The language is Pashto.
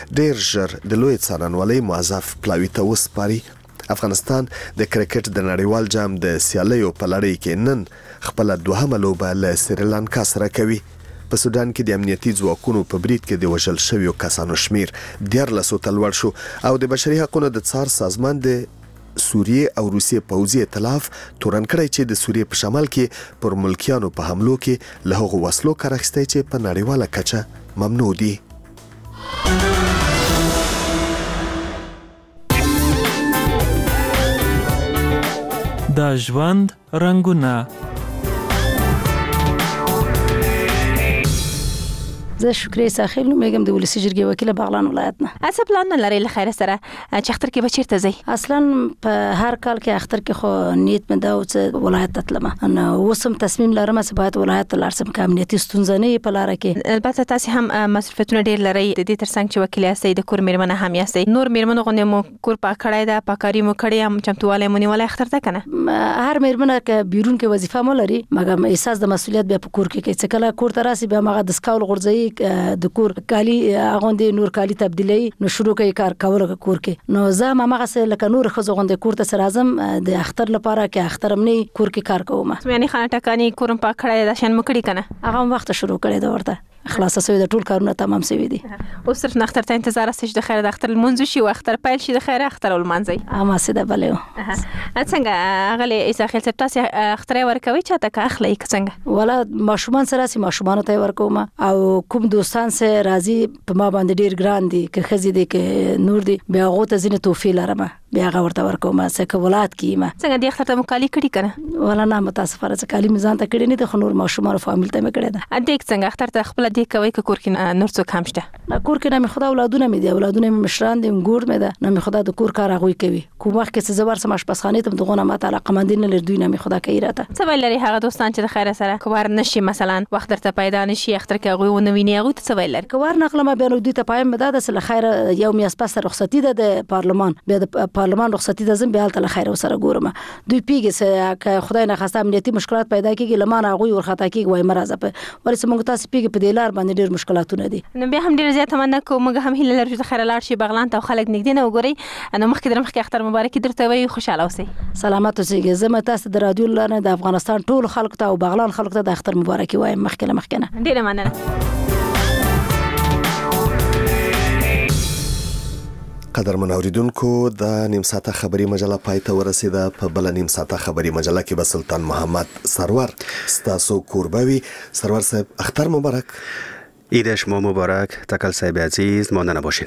ډیر ژر د لوی څارنوالۍ موظف پلاوي ته وسپاري. افغانستان د کرکټ د نړیوال جام د سیالیو په لړۍ کې نن خپل دوهمه لوبه له سریلانکا سره کوي. په سودان کې د امنیتي ځواکونو په برید کې د وژل شویو کسانو شمیر 14 ته لوړ شو او د بشري حقوقو د څار سازمان د سوریې او روسیې پوځي ائتلاف تورن کړی چې د سوریې په شمال کې پر ملکیانو په حملو کې له هغو وسلو کار اخیستی چې په نړیواله کچه ممنوع دي. د ژوند رنګونه. زه شکریه ساخیل نومیږم د ولسی جرګې وکیل بغلان ولایت نه. اڅه پلان نه لري لخير سره چې اختر کې بچیرته ځي؟ اصلا په هر کال کې اختر کې خو نیت مې دا و چې ولایت ته تلم. انا وسم تصمیم لرم چې باید ولایت ته لاړ شم که امنیتي ستونزې نه په لاره کې. البته تاسو هم مسؤلیتونه ډیر لري د دې ترڅنګ چې وکیل یاستئ د کور میرمنه هم یاستئ. نور میرمنو غوښنه مو کور پاک کړای دا پاکاری مو کړی هم چمتواله مونږ ولای اختر ته کنه. هر میرمنه که بیرون کې وظیفه مو لري مګر احساس د مسؤلیت بیا په کور کې کوي. چې کله کور ته راسي بیا مغه د سکاول غورځي د کور کالی اغوندې نور کالی تبدیلی نو شروع کوي کار کول کور کې. نو زه ماغه سره لکه نور خزو غوندې کور ته سره اعظم د اختر لپاره کې اخترم نه کور کې کار کوم. یعنی خانه ټکانی کورم پاک کړای دا شن مکړی کنه هغه وخت شروع کړی دا ورته خلاص شوی د ټول کارونه تمام شوی دي. او صرف اختر ته انتظار است چې د خیر د اختر المنځ شي او اختر پیل شي د خیر اختر المنځي اما سیده بلې. څنګه غلي اساخیل تاسو اختر ورکوي چاته کا اخلي څنګه ولا ماشومان سره سي ماشومان ته ورکوم او کوم دوستان سره راضي په ما باندې ډیر ګران دي که خزي دي که نور دي بیا غو ته زینه توفیل لرم بیا غا ورته ورکوم چې ولادت کیما څنګه د اختر ته مقالی کړي کنه ولا نه متاسفه چې کالی میزان ته کړي نه د خنور ماشومان فامیل ته مې کړي ده. اډیک څنګه اختر ته خپل دی کوي که کور کې نور څوک هم شته؟ کور کې نه خدا اولادونه مې دي اولادونه مې مشران دي ګور مې ده نه خدا د کور کار غوي کوي. کوم وخت کې زبر سم آشپزخانه ته دغه نه ماته علاقه مندین لر دوی نه خدا کوي راته. څه ویل لري هغه دوستان چې د خیر سره کوار نشي مثلا وخت درته پیدا نشي اختر کې غوي ونه ویني هغه څه ویل لري؟ کوار نقله ما بیا دوی ته پایم مدد سره خیر یو میاس پس رخصتی ده د پارلمان بیا د پارلمان رخصتی ده زم بیا ته خیر سره ګورم دوی پیګه چې خدای نه خاصه امنیتي مشکلات پیدا کیږي لمانه غوي ورختا کیږي وای مرزه په ورسې موږ تاسو پیګه په دلار باندې ډیر مشکلاتونه دي. نو بیا هم ډیر زیات مننه کوم موږ هم هیله لرو چې خیر لاړ شي بغلان ته خلک نګدي نه وګوري. نو مخکې اختر مبارک درته وي خوشاله اوسئ سلامات اوسئ. زما تاسو د رادیو لاره د افغانستان ټول خلک ته او بغلان خلک ته د اختر مبارک وایم مخکې ډیر مننه. قدرمن اوریدونکو د نیم ساعته خبری مجله پای ته ورسیده. په بل نیم ساعته خبری مجله کې به سلطان محمد سرور ستاسو کوربوي. سرور صاحب اختر مبارک. عید شما مبارک. تکل صاحب عزیز مانده نباشین.